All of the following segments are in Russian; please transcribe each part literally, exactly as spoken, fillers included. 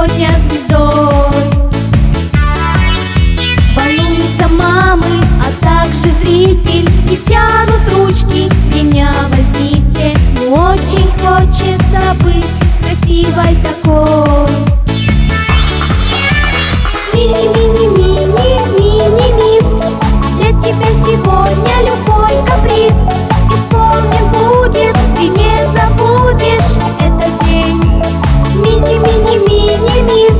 сегодня звездой. Волнуются мамы, а также зритель, и тянут ручки, меня возьмите. Очень хочется быть красивой такой. Мини-мини-мини-мини-мисс, для тебя сегодня любой каприз исполнен будет, ты не забудешь этот день. Мини-мини-мини-мисс.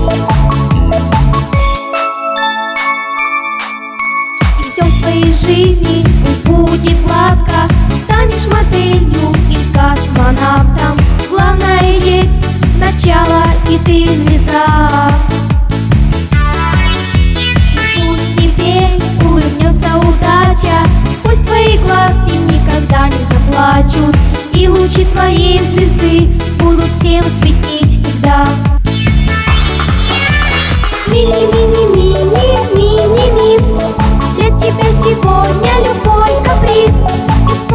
И все в твоей жизни пусть будет гладко, станешь моделью или космонавтом. Главное есть начало, и ты звезда. Пусть твои глазки никогда не заплачут, и лучи твоей звезды будут всем светить всегда. Мини-мини-мини-мини-мисс, для тебя сегодня любой каприз